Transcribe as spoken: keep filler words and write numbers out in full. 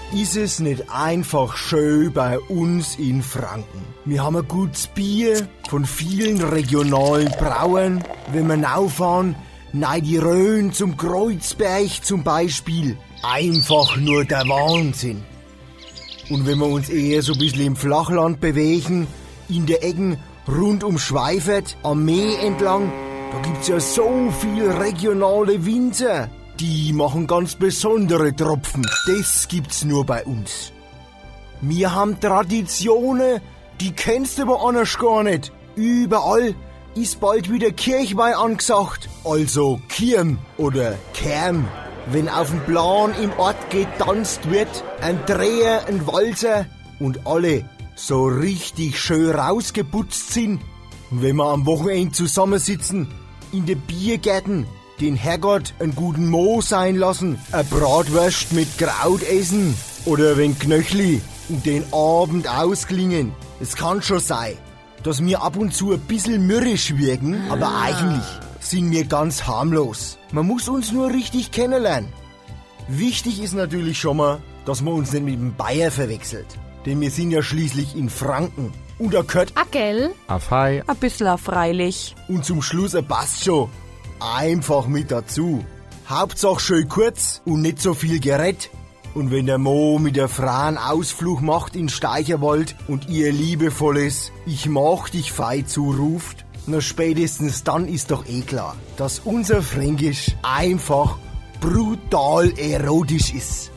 Ist es nicht einfach schön bei uns in Franken? Wir haben ein gutes Bier von vielen regionalen Brauern. Wenn wir rauffahren, nein, die Rhön zum Kreuzberg zum Beispiel. Einfach nur der Wahnsinn. Und wenn wir uns eher so ein bisschen im Flachland bewegen, in der Ecken rund um Schweifert, am Meer entlang, da gibt's ja so viel regionale Winzer. Die machen ganz besondere Tropfen. Das gibt's nur bei uns. Wir haben Traditionen, die kennst du woanders gar nicht. Überall ist bald wieder Kirchweih angesagt. Also Kirm oder Kerm. Wenn auf dem Plan im Ort getanzt wird, ein Dreher, ein Walzer und alle so richtig schön rausgeputzt sind. Und wenn wir am Wochenende zusammensitzen, in den Biergärten, den Herrgott einen guten Mo sein lassen, ein Bratwurst mit Kraut essen oder wenn Knöchli den Abend ausklingen. Es kann schon sein, dass wir ab und zu ein bisschen mürrisch wirken, aber eigentlich sind wir ganz harmlos. Man muss uns nur richtig kennenlernen. Wichtig ist natürlich schon mal, dass man uns nicht mit dem Bayer verwechselt. Denn wir sind ja schließlich in Franken. Und da gehört a gell, a fei, a bissl a freilich. Und zum Schluss ein passt schon. Einfach mit dazu. Hauptsache schön kurz und nicht so viel Gerät. Und wenn der Mo mit der Frau einen Ausflug macht in Steicherwald und ihr liebevolles Ich mag dich fei zuruft, na spätestens dann ist doch eh klar, dass unser Fränkisch einfach brutal erotisch ist.